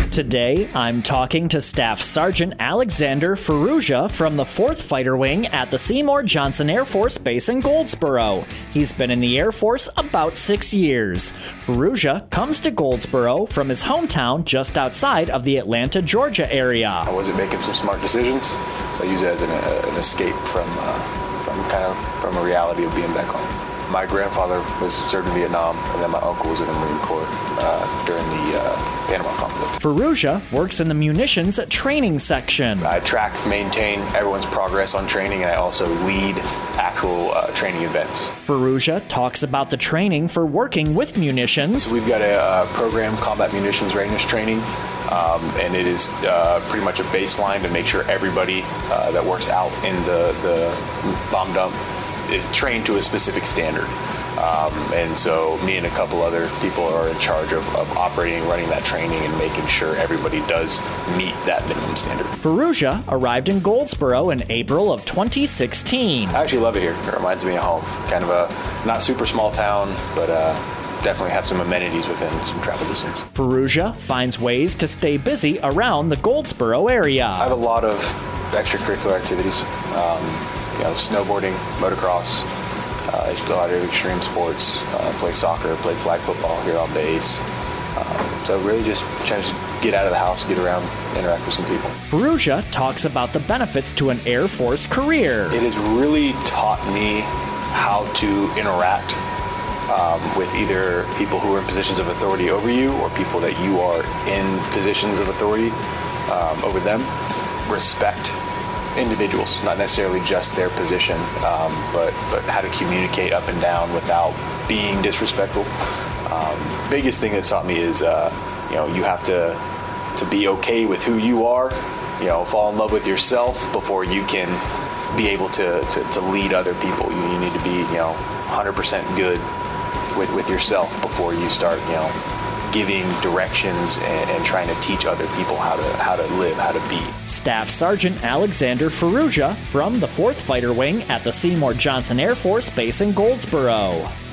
Today, I'm talking to Staff Sergeant Alexander Ferrugia from the 4th Fighter Wing at the Seymour Johnson Air Force Base in Goldsboro. He's been in the Air Force about 6 years. Ferrugia comes to Goldsboro from his hometown just outside of the Atlanta, Georgia area. I wasn't making some smart decisions, so I use it as an escape from a reality of being back home. My grandfather was served in Vietnam, and then my uncle was in the Marine Corps during the Panama conflict. Ferrugia works in the munitions training section. I track, maintain everyone's progress on training, and I also lead actual training events. Ferrugia talks about the training for working with munitions. So we've got a program, Combat Munitions Readiness Training, and it is pretty much a baseline to make sure everybody that works out in the bomb dump is trained to a specific standard. And so me and a couple other people are in charge of operating, running that training, and making sure everybody does meet that minimum standard. Ferrugia arrived in Goldsboro in April of 2016. I actually love it here. It reminds me of home. Kind of a not super small town, but definitely have some amenities within some travel distance. Ferrugia finds ways to stay busy around the Goldsboro area. I have a lot of extracurricular activities. Snowboarding, motocross, a lot of extreme sports, play soccer, play flag football here on base. So really just trying to get out of the house, get around, interact with some people. Ferrugia talks about the benefits to an Air Force career. It has really taught me how to interact with either people who are in positions of authority over you or people that you are in positions of authority over them. Respect individuals, not necessarily just their position, but how to communicate up and down without being disrespectful. Biggest thing that's taught me is you have to be okay with who you are, fall in love with yourself before you can be able to lead other people. You need to be 100% good with yourself before you start giving directions and trying to teach other people how to live, how to be. Staff Sergeant Alexander Ferrugia from the 4th Fighter Wing at the Seymour Johnson Air Force Base in Goldsboro.